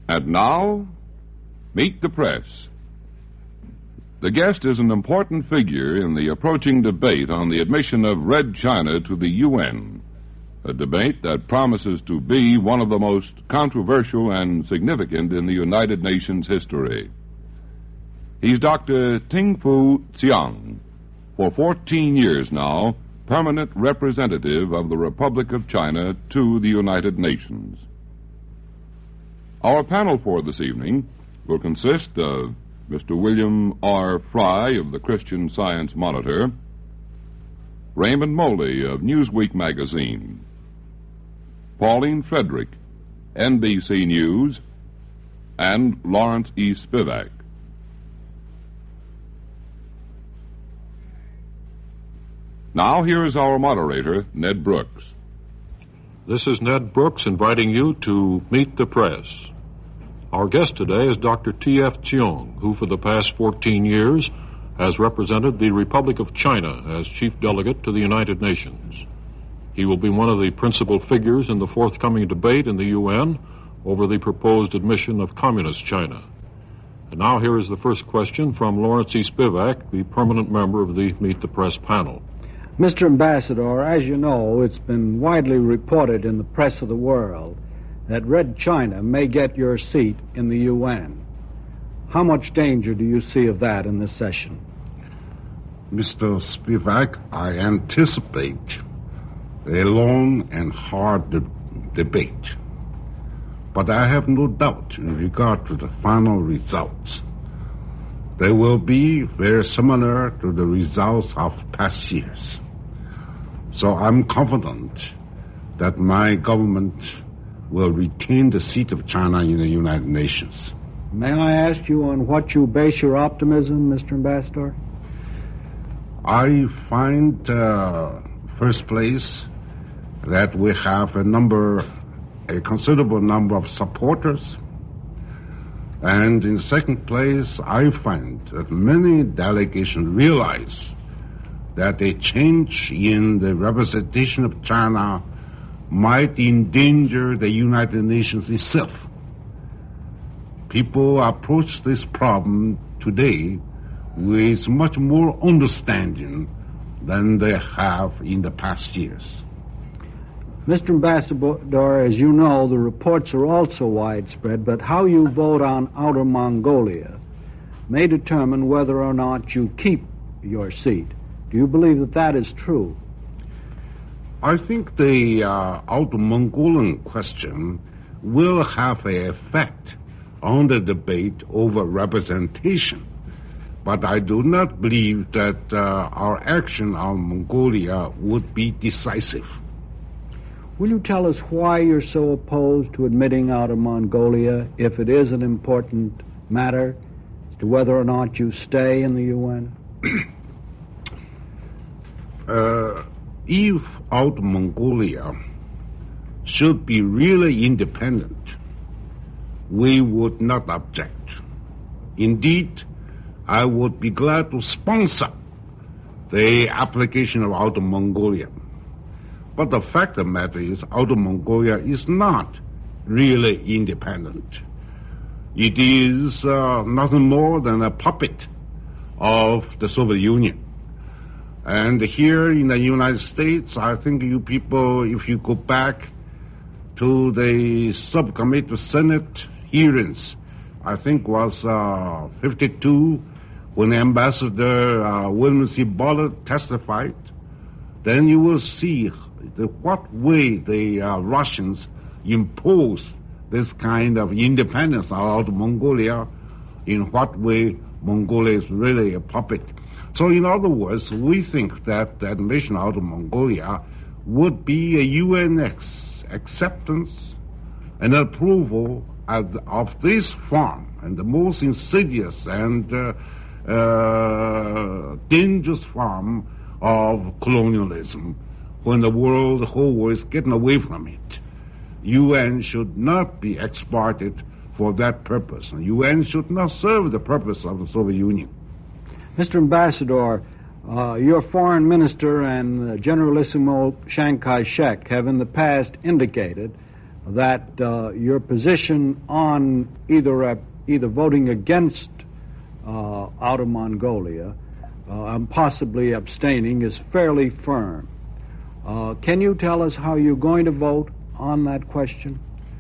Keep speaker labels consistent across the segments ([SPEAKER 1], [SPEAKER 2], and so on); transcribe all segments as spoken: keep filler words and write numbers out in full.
[SPEAKER 1] And now, meet the press. The guest is an important figure in the approaching debate on the admission of Red China to the U N, a debate that promises to be one of the most controversial and significant in the United Nations history. He's Doctor Ting-Fu Tsiang, for fourteen years now, permanent representative of the Republic of China to the United Nations. Our panel for this evening will consist of Mister William R. Fry of the Christian Science Monitor, Raymond Moley of Newsweek magazine, Pauline Frederick, N B C News, and Lawrence E. Spivak. Now here is our moderator, Ned Brooks.
[SPEAKER 2] This is Ned Brooks inviting you to meet the press. Our guest today is Doctor T F Tsiang, who for the past fourteen years has represented the Republic of China as chief delegate to the United Nations. He will be one of the principal figures in the forthcoming debate in the U N over the proposed admission of Communist China. And now here is the first question from Lawrence E. Spivak, the permanent member of the Meet the Press panel.
[SPEAKER 3] Mister Ambassador, as you know, it's been widely reported in the press of the world that Red China may get your seat in the U N. How much danger do you see of that in this session?
[SPEAKER 4] Mister Spivak, I anticipate a long and hard de- debate. But I have no doubt in regard to the final results. They will be very similar to the results of past years. So I'm confident that my government will retain the seat of China in the United Nations.
[SPEAKER 3] May I ask you on what you base your optimism, Mister Ambassador?
[SPEAKER 4] I find, uh, first place, that we have a number, a considerable number of supporters. And in second place, I find that many delegations realize that a change in the representation of China might endanger the United Nations itself. People approach this problem today with much more understanding than they have in the past years.
[SPEAKER 3] Mister Ambassador, as you know, the reports are also widespread, but how you vote on Outer Mongolia may determine whether or not you keep your seat. Do you believe that that is true?
[SPEAKER 4] I think the uh, Outer Mongolian question will have an effect on the debate over representation. But I do not believe that uh, our action on Mongolia would be decisive.
[SPEAKER 3] Will you tell us why you're so opposed to admitting Outer Mongolia if it is an important matter as to whether or not you stay in the U N?
[SPEAKER 4] uh, if Outer Mongolia should be really independent, we would not object. Indeed, I would be glad to sponsor the application of Outer Mongolia. But the fact of the matter is, Outer Mongolia is not really independent. It is uh, nothing more than a puppet of the Soviet Union. And here in the United States, I think you people, if you go back to the subcommittee of Senate hearings, I think was uh, fifty-two, when Ambassador uh, William C. Bullard testified, then you will see the, what way the uh, Russians impose this kind of independence out of Mongolia, in what way Mongolia is really a puppet. So in other words, we think that the admission out of Mongolia would be a U N ex- acceptance and approval of, of this form, and the most insidious and uh, uh, dangerous form of colonialism, when the world, the whole world is getting away from it. U N should not be exported for that purpose. U N should not serve the purpose of the Soviet Union.
[SPEAKER 3] Mister Ambassador, uh, your foreign minister and uh, Generalissimo Chiang Kai-shek have in the past indicated that uh, your position on either uh, either voting against uh, Outer Mongolia uh, and possibly abstaining is fairly firm. Uh, can you tell us how you're going to vote on that question?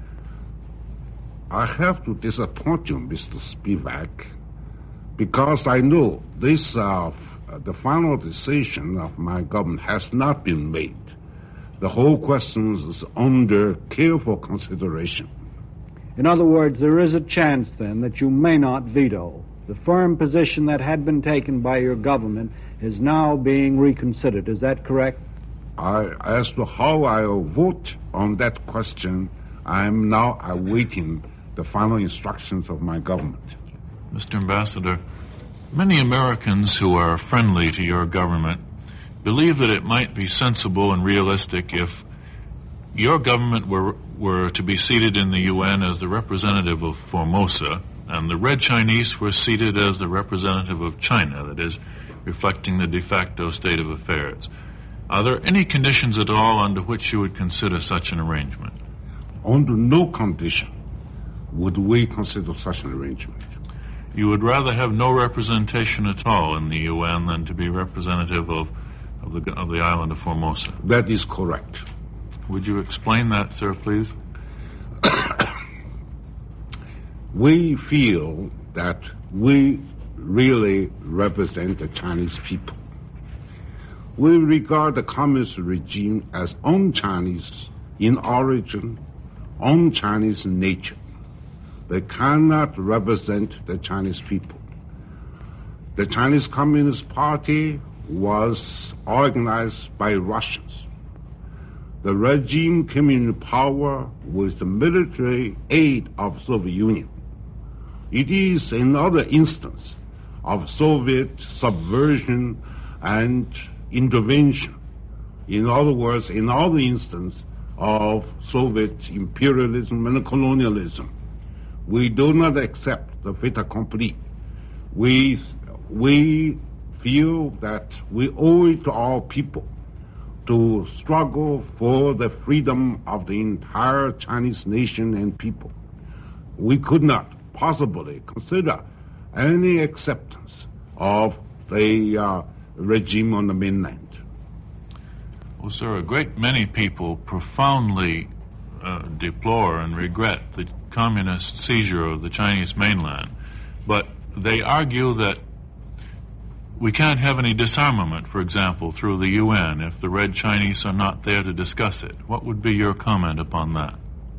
[SPEAKER 4] I have to disappoint you, Mister Spivak, because I know this, uh, the final decision of my government has not been made. The whole question is under careful consideration.
[SPEAKER 3] In other words, there is a chance, then, that you may not veto. The firm position that had been taken by your government is now being reconsidered. Is that correct?
[SPEAKER 4] I, as to how I will vote on that question, I am now awaiting the final instructions of my government.
[SPEAKER 2] Mister Ambassador, many Americans who are friendly to your government believe that it might be sensible and realistic if your government were, were to be seated in the U N as the representative of Formosa, and the Red Chinese were seated as the representative of China, that is, reflecting the de facto state of affairs. Are there any conditions at all under which you would consider such an arrangement?
[SPEAKER 4] Under no condition would we consider such an arrangement.
[SPEAKER 2] You would rather have no representation at all in the U N than to be representative of, of, the, of the island of Formosa?
[SPEAKER 4] That is correct.
[SPEAKER 2] Would you explain that, sir, please?
[SPEAKER 4] We feel that we really represent the Chinese people. We regard the communist regime as un-Chinese in origin, un-Chinese in nature. They cannot represent the Chinese people. The Chinese Communist Party was organized by Russians. The regime came into power with the military aid of Soviet Union. It is another instance of Soviet subversion and intervention. In other words, another instance of Soviet imperialism and colonialism. We do not accept the fait accompli. We, we feel that we owe it to our people to struggle for the freedom of the entire Chinese nation and people. We could not possibly consider any acceptance of the uh, regime on the mainland.
[SPEAKER 2] Well, sir, a great many people profoundly uh, deplore and regret the communist seizure of the Chinese mainland, but they argue that we can't have any disarmament, for example, through the U N if the Red Chinese are not there to discuss it. What would be your comment upon that?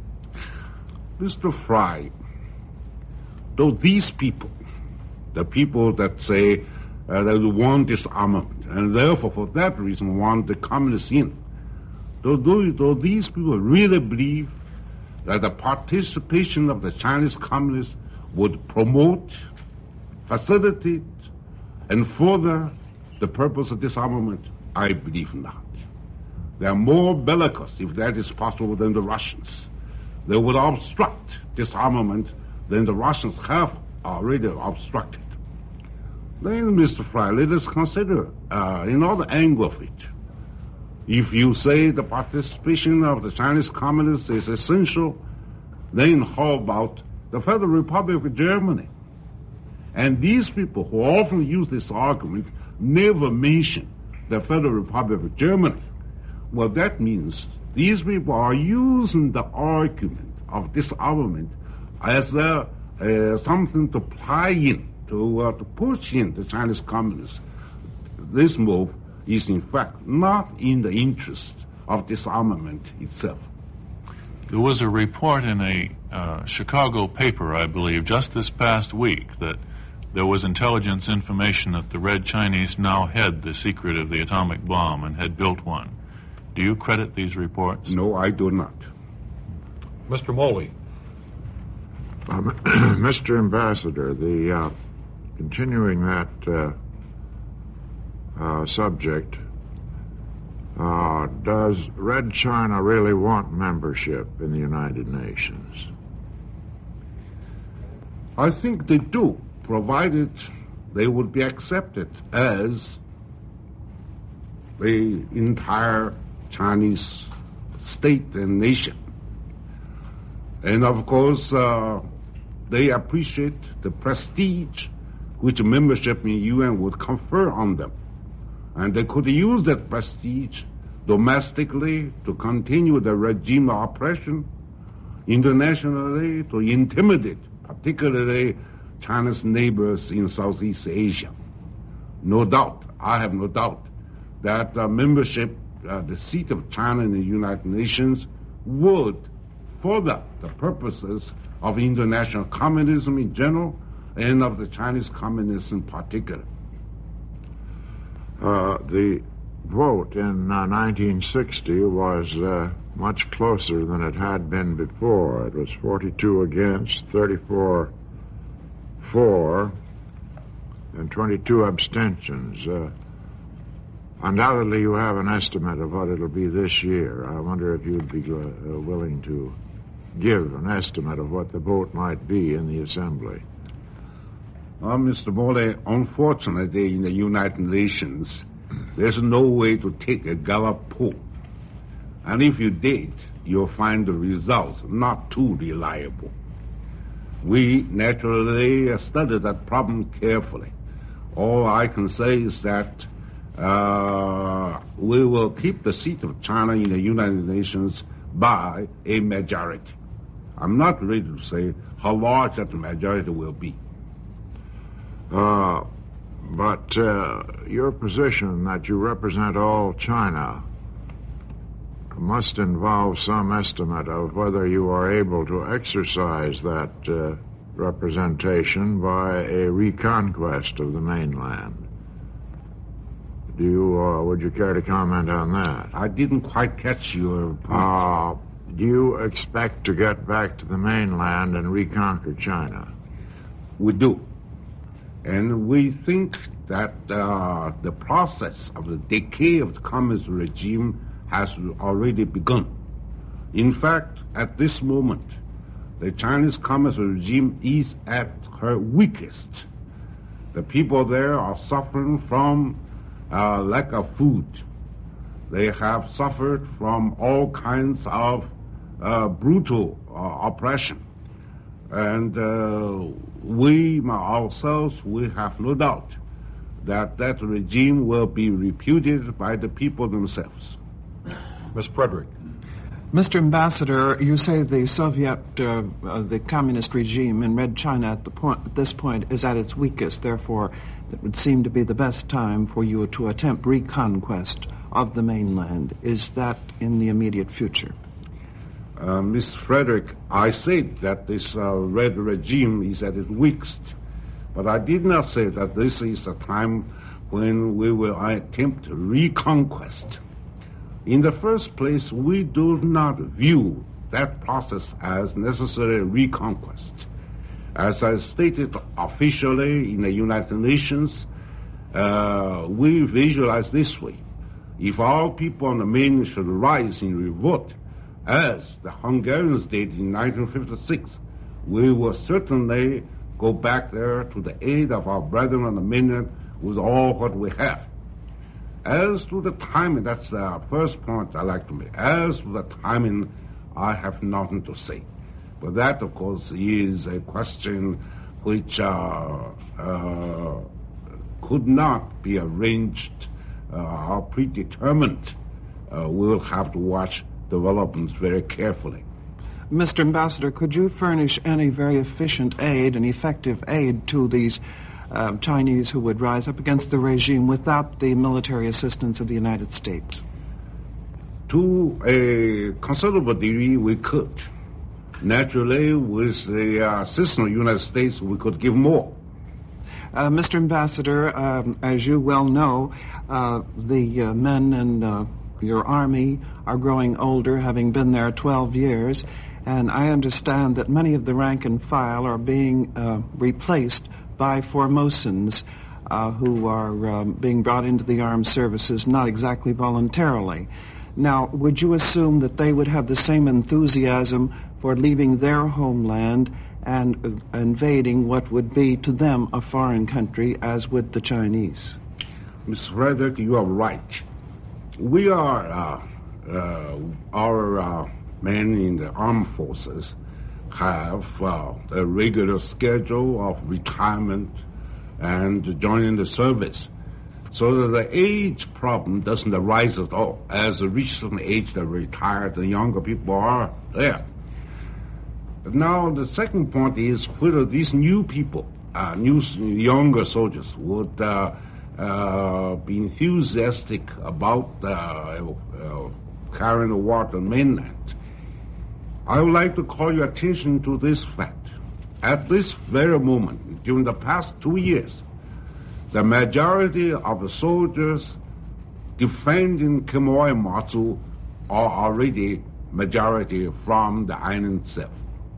[SPEAKER 4] Mister Fry, though these people, the people that say uh, that we want disarmament, and therefore for that reason want the communists in, though, though, though these people really believe that the participation of the Chinese communists would promote, facilitate, and further the purpose of disarmament, I believe not. They are more bellicose, if that is possible, than the Russians. They would obstruct disarmament than the Russians have already obstructed. Then, Mister Fry, let us consider uh, another angle of it. If you say the participation of the Chinese communists is essential, then how about the Federal Republic of Germany? And these people who often use this argument never mention the Federal Republic of Germany. Well, that means these people are using the argument of disarmament as a, uh, something to ply in, to, uh, to push in the Chinese communists. This move is in fact not in the interest of disarmament itself.
[SPEAKER 2] There was a report in a uh, Chicago paper, I believe, just this past week that there was intelligence information that the Red Chinese now had the secret of the atomic bomb and had built one. Do you credit these reports?
[SPEAKER 4] No, I do not.
[SPEAKER 2] Mister Moley.
[SPEAKER 5] Uh, Mister Ambassador, the uh, continuing that uh, uh, subject, uh, does Red China really want membership in the United Nations?
[SPEAKER 4] I think they do, provided they would be accepted as the entire Chinese state and nation. And of course, uh, they appreciate the prestige which membership in U N would confer on them. And they could use that prestige domestically to continue the regime of oppression, internationally to intimidate, particularly China's neighbors in Southeast Asia. No doubt, I have no doubt, that uh, membership, uh, the seat of China in the United Nations, would further the purposes of international communism in general and of the Chinese communists in particular.
[SPEAKER 5] Uh, the vote in uh, nineteen sixty was uh, much closer than it had been before. It was forty-two against, thirty-four for, and twenty-two abstentions. Uh, undoubtedly, you have an estimate of what it'll be this year. I wonder if you'd be uh, willing to give an estimate of what the vote might be in the Assembly.
[SPEAKER 4] Well, Mister Morley, unfortunately, in the United Nations, there's no way to take a Gallup poll. And if you did, you'll find the results not too reliable. We naturally studied that problem carefully. All I can say is that uh, we will keep the seat of China in the United Nations by a majority. I'm not ready to say how large that majority will be.
[SPEAKER 5] Uh, but uh, your position that you represent all China must involve some estimate of whether you are able to exercise that uh, representation by a reconquest of the mainland. Do you, uh, would you care to comment on that?
[SPEAKER 4] I didn't quite catch your point.
[SPEAKER 5] Uh, do you expect to get back to the mainland and reconquer China?
[SPEAKER 4] We do. And we think that uh, the process of the decay of the communist regime has already begun. In fact, at this moment, the Chinese communist regime is at her weakest. The people there are suffering from uh, lack of food. They have suffered from all kinds of uh, brutal uh, oppression. And uh, we ourselves, we have no doubt that that regime will be repudiated by the people themselves.
[SPEAKER 2] Miss Frederick.
[SPEAKER 6] Mister Ambassador, you say the Soviet, uh, uh, the communist regime in Red China at, the point, at this point is at its weakest. Therefore, it would seem to be the best time for you to attempt reconquest of the mainland. Is that in the immediate future?
[SPEAKER 4] Uh, Miss Frederick, I said that this uh, red regime is at its weakest, but I did not say that this is a time when we will attempt reconquest. In the first place, we do not view that process as necessary reconquest. As I stated officially in the United Nations, uh, we visualize this way. If our people on the mainland should rise in revolt, as the Hungarians did in nineteen fifty-six, we will certainly go back there to the aid of our brethren on the mainland with all what we have. As to the timing, that's the first point I like to make. As to the timing, I have nothing to say. But that, of course, is a question which uh, uh, could not be arranged uh, or predetermined. Uh, we'll have to watch developments very carefully.
[SPEAKER 6] Mister Ambassador, could you furnish any very efficient aid and effective aid to these uh, Chinese who would rise up against the regime without the military assistance of the United States?
[SPEAKER 4] To a considerable degree, we could. Naturally, with the uh, assistance of the United States, we could give more.
[SPEAKER 6] Uh, Mister Ambassador, um, as you well know, uh, the uh, men and uh, your army are growing older, having been there twelve years, and I understand that many of the rank and file are being uh, replaced by Formosans uh, who are um, being brought into the armed services, not exactly voluntarily. Now, would you assume that they would have the same enthusiasm for leaving their homeland and uh, invading what would be to them a foreign country as would the Chinese?
[SPEAKER 4] Miss Frederick, you are right. We are, uh, uh, our uh, men in the armed forces have uh, a regular schedule of retirement and joining the service, so that the age problem doesn't arise at all. As a reach certain age, they retire, the younger people are there. Now, the second point is whether these new people, uh, new younger soldiers, would uh, uh, be enthusiastic about uh, uh, carrying the war to the mainland. I would like to call your attention to this fact. At this very moment, during the past two years, the majority of the soldiers defending Quemoy and Matsu are already majority from the island itself.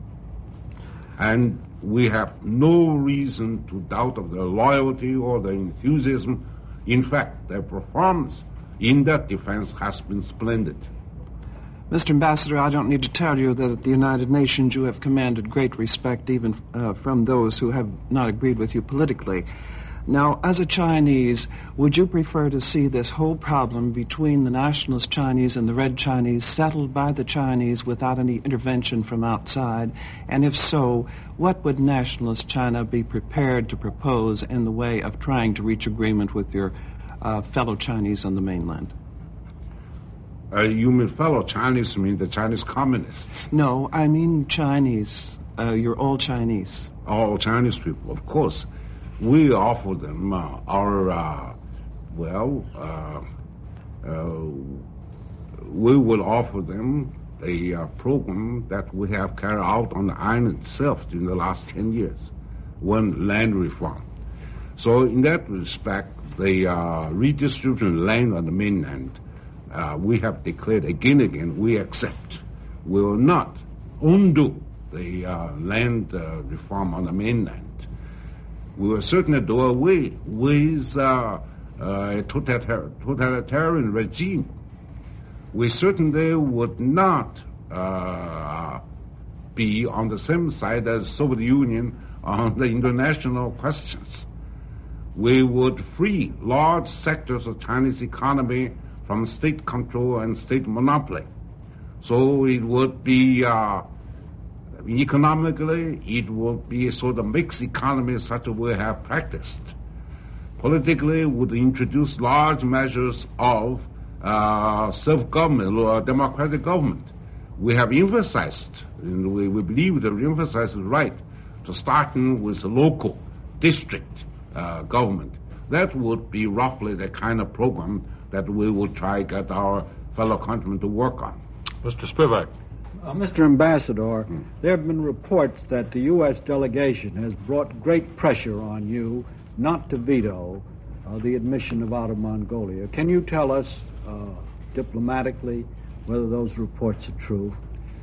[SPEAKER 4] And we have no reason to doubt of their loyalty or their enthusiasm. In fact, their performance in that defense has been splendid.
[SPEAKER 6] Mister Ambassador, I don't need to tell you that at the United Nations you have commanded great respect even uh, from those who have not agreed with you politically. Now, as a Chinese, would you prefer to see this whole problem between the nationalist Chinese and the Red Chinese settled by the Chinese without any intervention from outside? And if so, what would nationalist China be prepared to propose in the way of trying to reach agreement with your uh, fellow Chinese on the mainland?
[SPEAKER 4] Uh, you mean fellow Chinese, you mean the Chinese communists?
[SPEAKER 6] No, I mean Chinese. Uh, you're all Chinese.
[SPEAKER 4] All Chinese people, of course. We offer them uh, our, uh, well, uh, uh, we will offer them a uh, program that we have carried out on the island itself during the last ten years, one land reform. So in that respect, the uh, redistribution of land on the mainland, uh, we have declared again and again, we accept. We will not undo the uh, land uh, reform on the mainland. We will certainly do away with uh, uh, a totalitarian regime. We certainly would not uh, be on the same side as the Soviet Union on the international questions. We would free large sectors of Chinese economy from state control and state monopoly. So it would be uh, economically, it would be a sort of mixed economy such as we have practiced. Politically, would introduce large measures of uh, self-government or democratic government. We have emphasized, and we, we believe that we emphasize the right to starting with the local district uh, government. That would be roughly the kind of program that we will try to get our fellow countrymen to work on.
[SPEAKER 2] Mister Spivak.
[SPEAKER 3] Uh, Mister Ambassador, hmm. there have been reports that the U S delegation has brought great pressure on you not to veto uh, the admission of Outer Mongolia. Can you tell us uh, diplomatically whether those reports are true?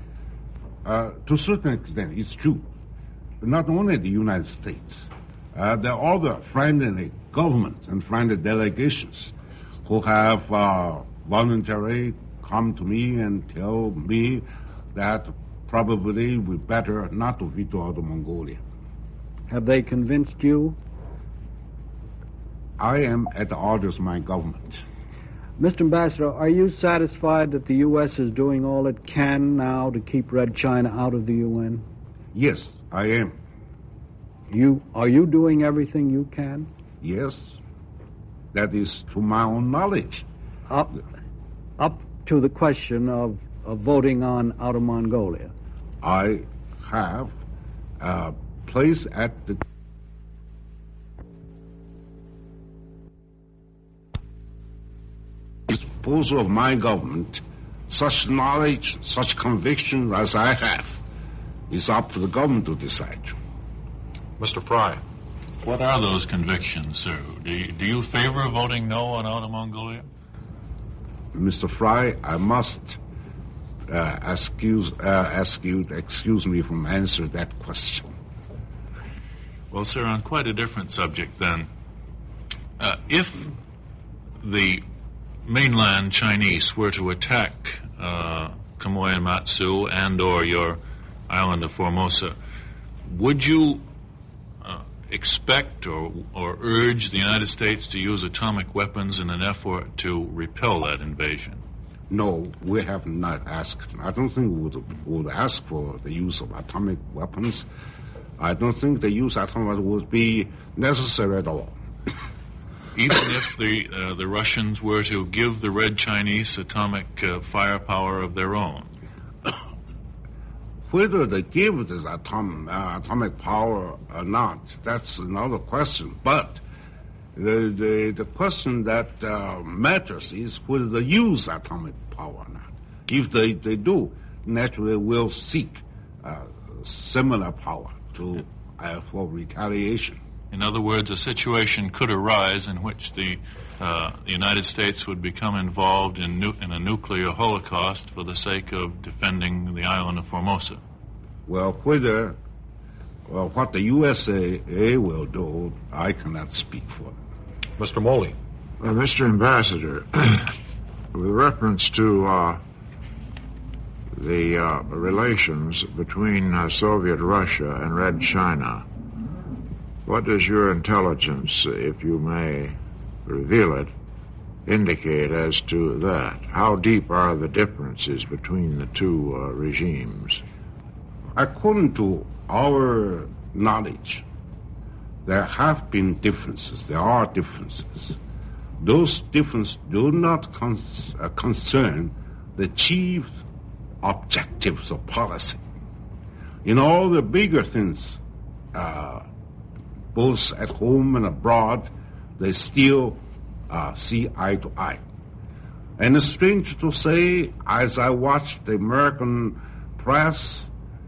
[SPEAKER 4] Uh, to a certain extent, it's true. But not only the United States. Uh, there are other friendly governments and friendly delegations who have uh, voluntarily come to me and tell me that probably we better not to veto Outer Mongolia.
[SPEAKER 3] Have they convinced you?
[SPEAKER 4] I am at the orders of my government.
[SPEAKER 3] Mister Ambassador, are you satisfied that the U S is doing all it can now to keep Red China out of the U N?
[SPEAKER 4] Yes, I am.
[SPEAKER 3] You are you doing everything you can?
[SPEAKER 4] Yes. That is to my own knowledge.
[SPEAKER 3] Up, up to the question of, of voting on Outer Mongolia.
[SPEAKER 4] I have a place at the disposal of my government. Such knowledge, such conviction as I have, is up to the government to decide.
[SPEAKER 2] Mister Fry.
[SPEAKER 7] What are those convictions, sir? Do you, do you favor voting no on Outer Mongolia?
[SPEAKER 4] Mister Fry, I must uh, excuse, uh, ask you to excuse me from answering that question.
[SPEAKER 7] Well, sir, on quite a different subject then. Uh, if the mainland Chinese were to attack uh, Quemoy and Matsu and or your island of Formosa, would you uh, expect or, or urge the United States to use atomic weapons in an effort to repel that invasion?
[SPEAKER 4] No, we have not asked. I don't think we would, would ask for the use of atomic weapons. I don't think the use of atomic weapons would be necessary at all.
[SPEAKER 7] Even if the uh, the Russians were to give the Red Chinese atomic uh, firepower of their own?
[SPEAKER 4] Whether they give this atom, uh, atomic power or not, that's another question. But the the, the question that uh, matters is whether they use atomic power or not. If they, they do, naturally we'll seek uh, similar power to uh, for retaliation.
[SPEAKER 7] In other words, a situation could arise in which the, uh, the United States would become involved in, nu- in a nuclear holocaust for the sake of defending the island of Formosa.
[SPEAKER 4] Well, whether, well, what the U S A will do, I cannot speak for.
[SPEAKER 2] Mister Moley.
[SPEAKER 5] Uh, Mister Ambassador, with reference to uh, the uh, relations between uh, Soviet Russia and Red China, what does your intelligence, if you may reveal it, indicate as to that? How deep are the differences between the two uh, regimes?
[SPEAKER 4] According to our knowledge, there have been differences. There are differences. Those differences do not con- uh, concern the chief objectives of policy. In all the bigger things, uh, both at home and abroad, they still uh, see eye to eye. And it's strange to say, as I watch the American press,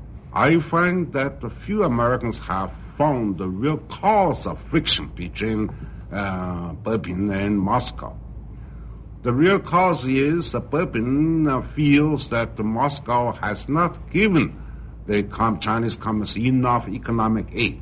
[SPEAKER 4] I find that a few Americans have found the real cause of friction between uh, Bebin and Moscow. The real cause is that Bebin uh, feels that Moscow has not given the com- Chinese Communists enough economic aid.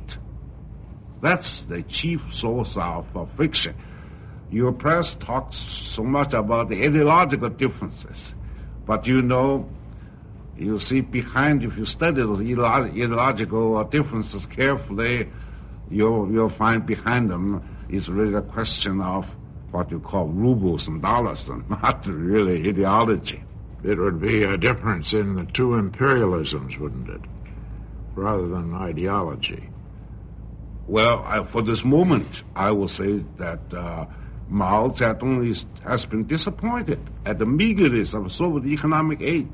[SPEAKER 4] That's the chief source of uh, friction. Your press talks so much about the ideological differences, but you know, you see behind, if you study those ideological differences carefully, you'll, you'll find behind them is really a question of what you call rubles and dollars, and not really ideology.
[SPEAKER 5] It would be a difference in the two imperialisms, wouldn't it? Rather than ideology.
[SPEAKER 4] Well, I, for this moment, I will say that uh, Mao Zedong is, has been disappointed at the meagerness of Soviet economic aid.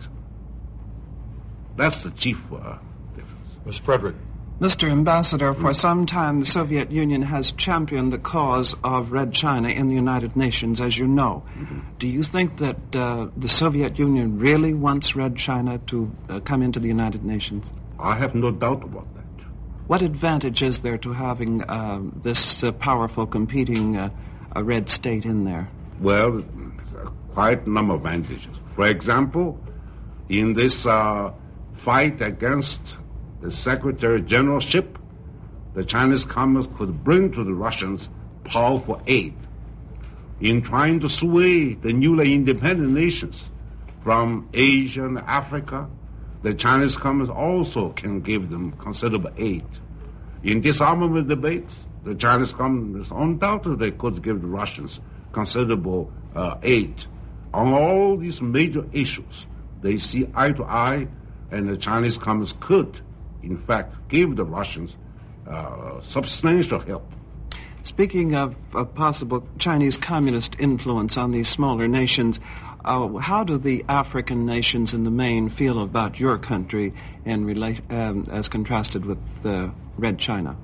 [SPEAKER 4] That's the chief uh, difference.
[SPEAKER 2] Miz Frederick.
[SPEAKER 6] Mister Ambassador, for some time the Soviet Union has championed the cause of Red China in the United Nations, as you know. Mm-hmm. Do you think that uh, the Soviet Union really wants Red China to uh, come into the United Nations?
[SPEAKER 4] I have no doubt about that.
[SPEAKER 6] What advantage is there to having uh, this uh, powerful competing uh, a red state in there?
[SPEAKER 4] Well, quite a number of advantages. For example, in this uh, fight against the Secretary Generalship, the Chinese Communists could bring to the Russians powerful aid in trying to sway the newly independent nations from Asia and Africa. The Chinese Communists also can give them considerable aid. In disarmament debates, the Chinese Communists undoubtedly could give the Russians considerable uh, aid. On all these major issues, they see eye to eye, and the Chinese Communists could, in fact, give the Russians uh, substantial help.
[SPEAKER 6] Speaking of, of possible Chinese communist influence on these smaller nations, uh, how do the African nations in the main feel about your country in rela- um, as contrasted with uh, Red China?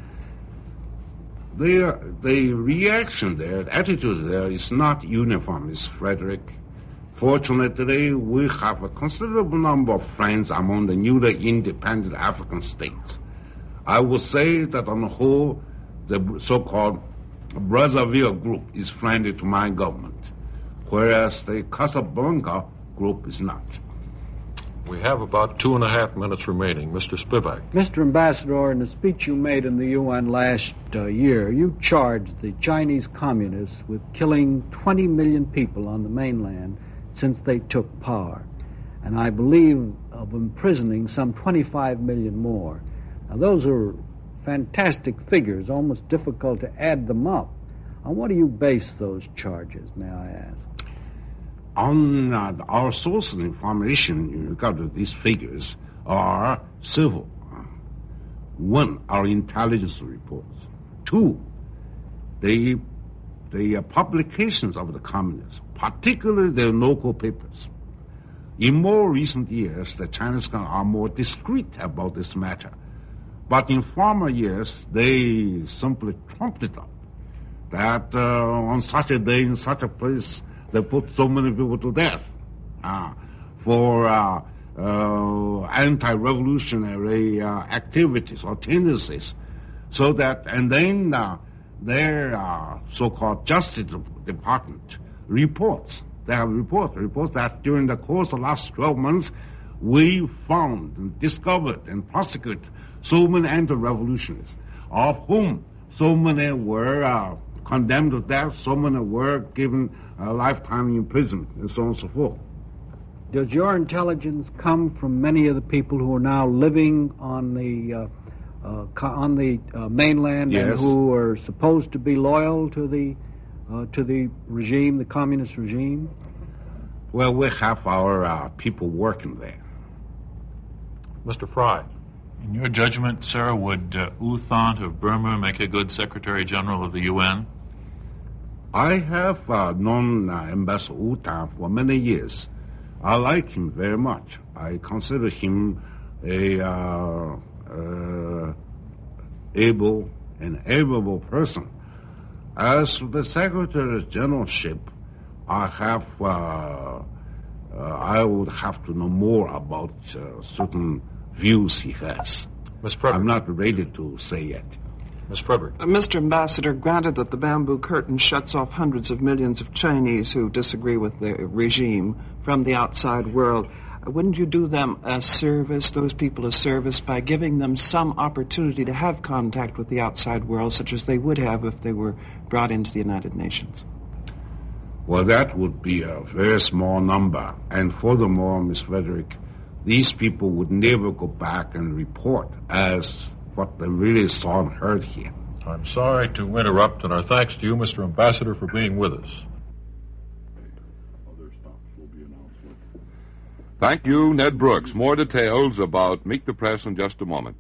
[SPEAKER 4] The, the reaction there, the attitude there is not uniform, Miz Frederick. Fortunately, we have a considerable number of friends among the newly independent African states. I would say that on the whole, the so-called Brazzaville group is friendly to my government, whereas the Casablanca group is not.
[SPEAKER 2] We have about two and a half minutes remaining. Mister Spivak.
[SPEAKER 3] Mister Ambassador, in the speech you made in the U N last uh, year, you charged the Chinese communists with killing twenty million people on the mainland since they took power, and I believe of imprisoning some twenty-five million more. Now, those are fantastic figures, almost difficult to add them up. On what do you base those charges, may I ask?
[SPEAKER 4] on uh, our sources of information in regard to these figures are several. One, our intelligence reports. Two, the the uh, publications of the communists, particularly their local papers. In more recent years, the Chinese are more discreet about this matter. But in former years, they simply trumped it up that uh, on such a day in such a place, they put so many people to death uh, for uh, uh, anti-revolutionary uh, activities or tendencies. So that, and then uh, their uh, so-called Justice Department reports, they have reports, reports that during the course of the last twelve months, we found and discovered and prosecuted so many anti-revolutionists, of whom so many were uh, condemned to death, so many were given a lifetime imprisonment, and so on and so forth.
[SPEAKER 3] Does your intelligence come from many of the people who are now living on the uh, uh, co- on the uh, mainland,
[SPEAKER 4] yes,
[SPEAKER 3] and who are supposed to be loyal to the uh, to the regime, the communist regime?
[SPEAKER 4] Well, we have our uh, people working there.
[SPEAKER 2] Mister Fry.
[SPEAKER 7] In your judgment, sir, would uh, U Thant of Burma make a good Secretary General of the U N?
[SPEAKER 4] I have uh, known uh, Ambassador U Thant for many years. I like him very much. I consider him a uh, uh, able and amiable person. As to the Secretary Generalship, I have uh, uh, I would have to know more about uh, certain views he has.
[SPEAKER 2] Miss Frederick.
[SPEAKER 4] I'm not ready to say yet.
[SPEAKER 2] Miss Frederick.
[SPEAKER 6] Uh, Mister Ambassador, granted that the bamboo curtain shuts off hundreds of millions of Chinese who disagree with the regime from the outside world, uh, wouldn't you do them a service, those people a service, by giving them some opportunity to have contact with the outside world, such as they would have if they were brought into the United Nations?
[SPEAKER 4] Well, that would be a very small number. And furthermore, Miss Frederick, these people would never go back and report as what they really saw and heard here.
[SPEAKER 2] I'm sorry to interrupt, and our thanks to you, Mister Ambassador, for being with us.
[SPEAKER 1] Thank you, Ned Brooks. More details about Meet the Press in just a moment.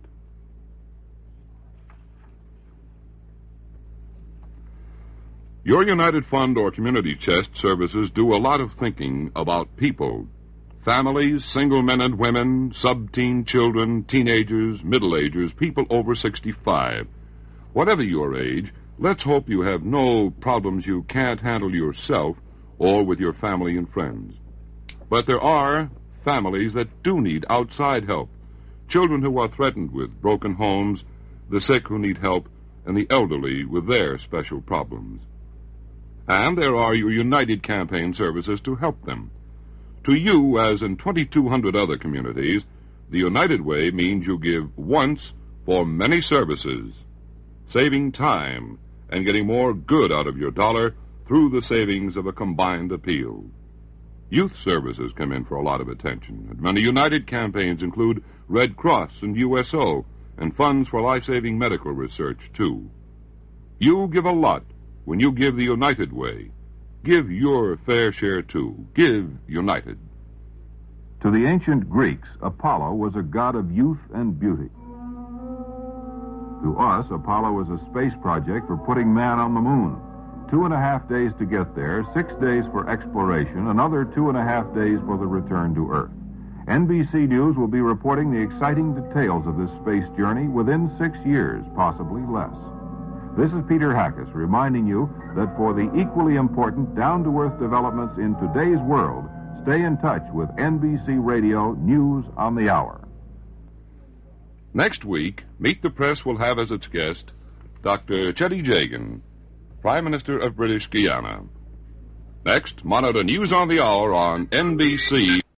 [SPEAKER 1] Your United Fund or Community Chest services do a lot of thinking about people. Families, single men and women, sub-teen children, teenagers, middle-agers, people over sixty-five. Whatever your age, let's hope you have no problems you can't handle yourself or with your family and friends. But there are families that do need outside help. Children who are threatened with broken homes, the sick who need help, and the elderly with their special problems. And there are your United campaign services to help them. To you, as in twenty-two hundred other communities, the United Way means you give once for many services, saving time and getting more good out of your dollar through the savings of a combined appeal. Youth services come in for a lot of attention, and many United campaigns include Red Cross and U S O, and funds for life-saving medical research, too. You give a lot when you give the United Way. Give your fair share, too. Give United.
[SPEAKER 8] To the ancient Greeks, Apollo was a god of youth and beauty. To us, Apollo was a space project for putting man on the moon. Two and a half days to get there, six days for exploration, another two and a half days for the return to Earth. N B C News will be reporting the exciting details of this space journey within six years, possibly less. This is Peter Hackus reminding you that for the equally important down-to-earth developments in today's world, stay in touch with N B C Radio News on the Hour.
[SPEAKER 1] Next week, Meet the Press will have as its guest Doctor Chetty Jagan, Prime Minister of British Guiana. Next, monitor News on the Hour on N B C.